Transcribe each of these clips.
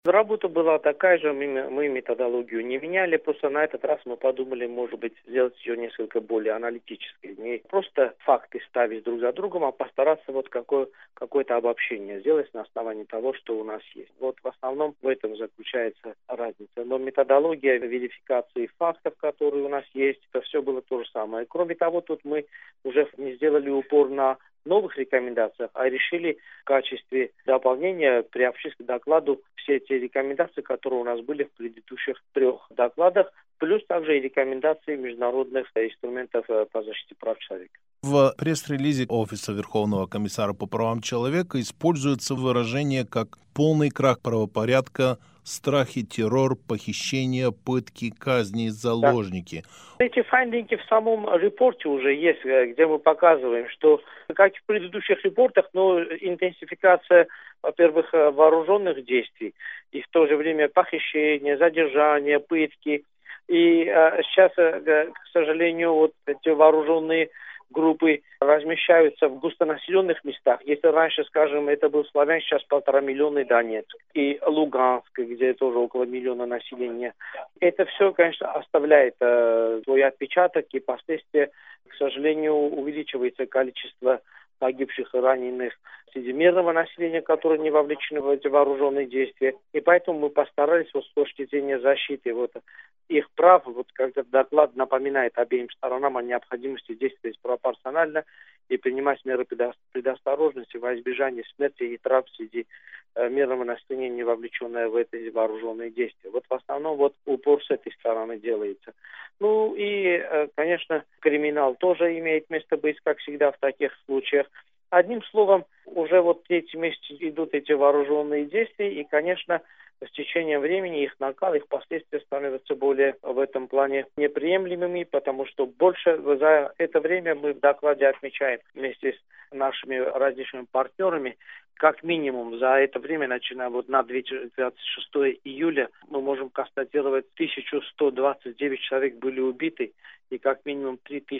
Работа была такая же, мы методологию не меняли, просто на этот раз мы подумали, может быть, сделать ее несколько более аналитической. Не просто факты ставить друг за другом, а постараться вот какое-то обобщение сделать на основании того, что у нас есть. Вот в основном в этом заключается разница. Но методология верификации фактов, которые у нас есть, это все было то же самое. Кроме того, тут мы уже не сделали упор на новых рекомендациях, а решили в качестве дополнения приобщить к докладу все те рекомендации, которые у нас были в предыдущих 3 докладах, плюс также и рекомендации международных инструментов по защите прав человека. В пресс-релизе Офиса Верховного комиссара по правам человека используется выражение как «полный крах правопорядка», «страхи, террор, похищения, пытки, казни, Да. заложники». Эти файндинги в самом репорте уже есть, где мы показываем, что, как и в предыдущих репортах, но интенсификация, во-первых, вооруженных действий, и в то же время похищения, задержания, пытки. И сейчас, к сожалению, вот эти вооруженные группы размещаются в густонаселенных местах. Если раньше, скажем, это был Славянск, сейчас 1,5 миллиона Донецк. И Луганск, где тоже около миллиона населения. Это все, конечно, оставляет свой отпечаток, и последствия, к сожалению, увеличивается количество погибших и раненых среди мирного населения, которые не вовлечены в эти вооруженные действия. И поэтому мы постарались вот с точки зрения защиты вот их прав, вот как этот доклад напоминает обеим сторонам о необходимости действовать пропорционально и принимать меры предосторожности во избежание смерти и травм среди мирного населения, не вовлеченное в эти вооруженные действия. Вот в основном вот упор с этой стороны делается. Ну и, конечно, криминал тоже имеет место быть, как всегда в таких случаях. Одним словом, уже вот 3-й месяц идут эти вооруженные действия, и, конечно, с течением времени их накал, их последствия становятся более в этом плане неприемлемыми, потому что больше за это время мы в докладе отмечаем вместе с нашими различными партнерами, как минимум за это время, начиная вот на 26 июля, мы можем констатировать, 1129 человек были убиты, и как минимум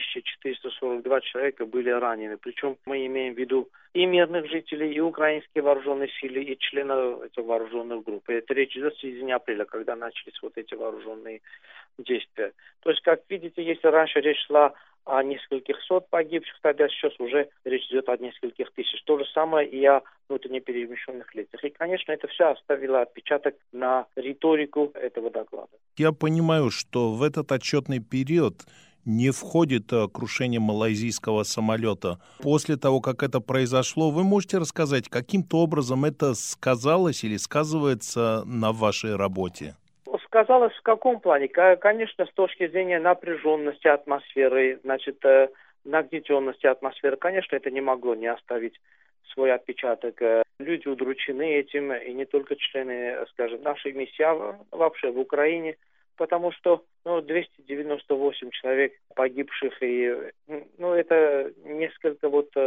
3442 человека были ранены. Причем мы имеем в виду и мирных жителей, и украинские вооруженные силы, и членов этих вооруженных групп. И это речь идет в середине апреля, когда начались вот эти вооруженные действия. То есть, как видите, если раньше речь шла о нескольких сот погибших, тогда сейчас уже речь идет о нескольких тысяч. То же самое и о внутренне перемещенных лицах. И, конечно, это все оставило отпечаток на риторику этого доклада. Я понимаю, что в этот отчетный период не входит крушение малайзийского самолета. После того, как это произошло, вы можете рассказать, каким-то образом это сказалось или сказывается на вашей работе? Сказалось в каком плане? Конечно, с точки зрения напряженности атмосферы, значит, нагнетенности атмосферы, конечно, это не могло не оставить свой отпечаток. Люди удручены этим, и не только члены, скажем, нашей миссии, а вообще в Украине, потому что 298 человек погибших, и это несколько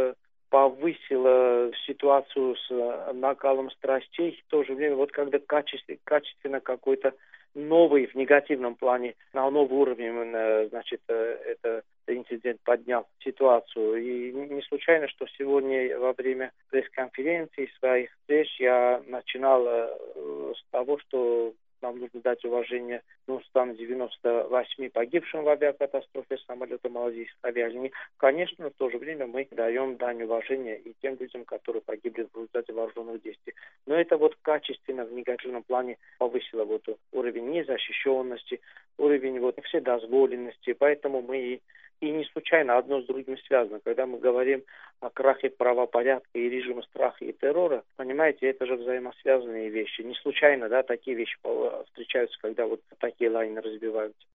повысило ситуацию с накалом страстей. В то же время, вот когда качественно какой-то новый, в негативном плане, на новый уровень, значит, это инцидент поднял ситуацию. И не случайно, что сегодня во время пресс-конференции своих встреч я начинал с того, что нам нужно дать уважение 198 погибшим в авиакатастрофе самолета малайзийских авиалиний. Конечно, в то же время мы даем дань уважения и тем людям, которые погибли в результате вооруженных действий. Но это вот качественно в негативном плане повысило уровень незащищенности, уровень вседозволенности. Поэтому мы и не случайно одно с другим связано. Когда мы говорим о крахе правопорядка и режима страха и террора, понимаете, это же взаимосвязанные вещи. Не случайно, такие вещи встречаются, когда вот такие лайны разбиваются.